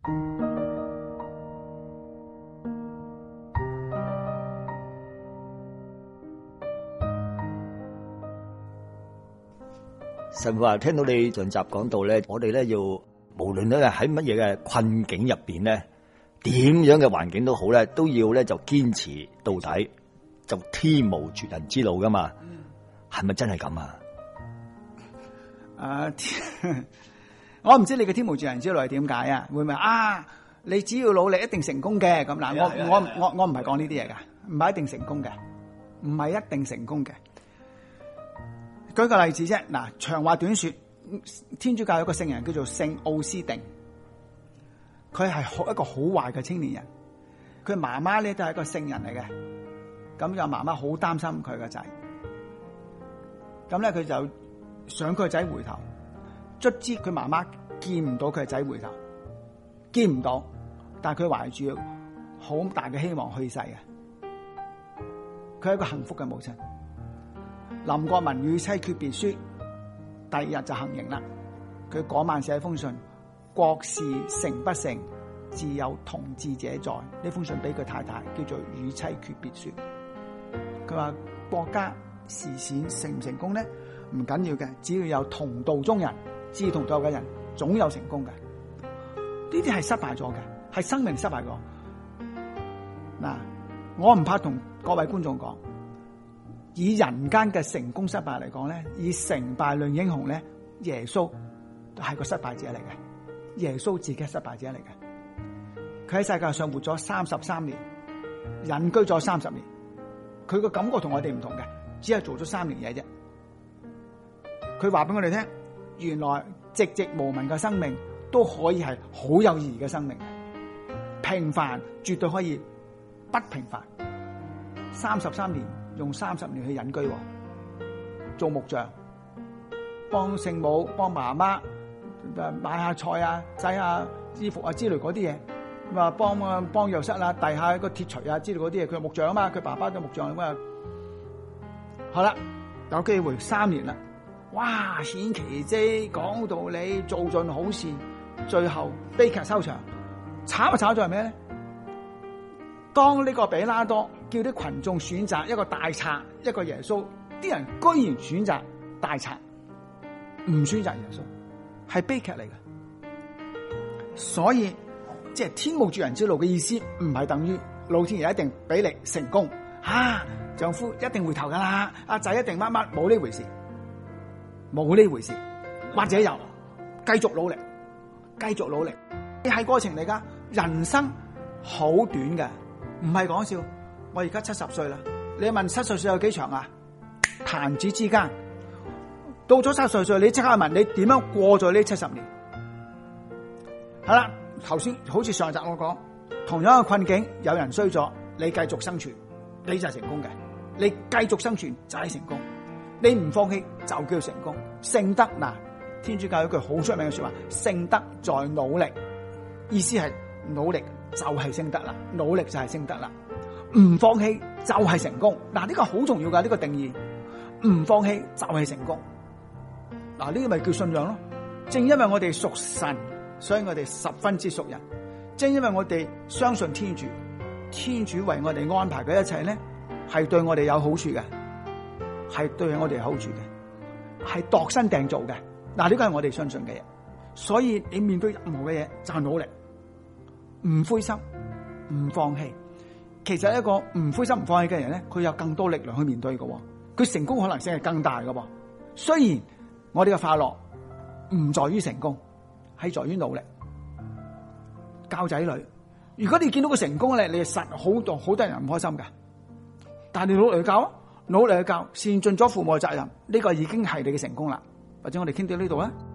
神父話聽到你上集講到咧，我哋咧要無論咧喺乜嘢嘅困境入邊咧，點樣嘅環境都好咧，都要咧就堅持到底，就天無絕人之路噶嘛。係咪真係咁啊？ 我唔知你嘅天無絕人之路係點解啊？會唔會啊？你只要努力一定成功嘅咁嗱？我唔係講呢啲嘢噶，唔係一定成功嘅，唔係一定成功嘅。舉個例子啫，嗱，長話短說，天主教有個聖人叫做聖奧斯定，佢係一個好壞嘅青年人，佢媽媽咧都係一個聖人嚟嘅，咁就媽媽好擔心佢個仔，咁咧佢就想佢個仔回頭，卒之佢媽媽見唔到佢個仔回頭，見唔到，但係佢懷住好大嘅希望去世嘅，佢係一個幸福嘅母親。林國民與妻訣別書，第二日就行刑啦。佢嗰晚寫封信，國事成不成，自有同志者在。呢封信俾佢太太，叫做與妻訣別書。佢話國家事件成唔成功咧，唔緊要嘅，只要有同道中人，志同道嘅人，總有成功嘅。呢啲係失敗咗嘅，係生命失敗咗。嗱，我唔怕同各位觀眾講。以人間嘅成功失敗嚟講咧，以成敗論英雄咧，耶穌都係個失敗者嚟嘅。耶穌自己係失敗者嚟嘅。佢喺世界上活咗33年，隱居咗30年。佢個感覺同我哋唔同嘅，只係做咗3年嘢啫。佢話俾我哋聽，原來寂寂無聞嘅生命都可以係好有意義嘅生命。平凡絕對可以不平凡。33年。用30年去隱居，做木匠，幫聖母、幫媽媽買下菜啊、洗下衣服啊之類嗰啲嘢，咁啊幫藥室啦、遞下個鐵錘啊之類嗰啲嘢。佢係木匠啊嘛，佢爸爸都木匠咁啊。好啦，有機會3年啦，哇！顯奇蹟，講道理，做盡好事，最後悲劇收場。慘就慘在係咩咧？當呢個比拉多叫啲群眾選擇一個大賊，一個耶穌，啲人居然選擇大賊，唔選擇耶穌，係悲劇嚟嘅。所以即係天無絕人之路嘅意思，唔係等於老天爺一定俾你成功丈夫一定回頭噶啦，阿仔一定乜乜，冇呢回事，冇呢回事，或者有繼續努力，繼續努力，你係過程嚟噶，人生好短嘅。唔係講笑，我而家70歲啦。你問70歲有幾長啊？彈指之間。到咗70歲，你即刻問你點樣過咗呢70年？好啦，頭先好似上集我講，同樣嘅困境，有人衰咗，你繼續生存，你就係成功嘅。你繼續生存就係成功，你唔放棄就叫成功。聖德嗱，天主教有句好出名嘅說話，聖德在努力，意思係努力。就係升得啦，努力就係升得啦，唔放棄就係成功。嗱，呢個好重要噶，呢個定義，唔放棄就係成功。嗱，呢個咪叫信仰咯。正因為我哋屬神，所以我哋十分之屬人。正因為我哋相信天主，天主為我哋安排嘅一切咧，係對我哋有好處嘅，係對我哋有好處嘅，係度身訂造嘅。嗱，呢個係我哋相信嘅嘢。所以你面對任何嘅嘢就係努力。唔灰心，唔放棄。其實一個唔灰心唔放棄嘅人咧，佢有更多力量去面對嘅，佢成功可能性係更大嘅。雖然我哋嘅快樂唔在於成功，係在於努力。教仔女，如果你見到佢成功咧，你實好多人唔開心噶。但係你努力去教，努力去教，善盡咗父母嘅責任，呢個已經係你嘅成功啦。或者我哋傾到呢度啦。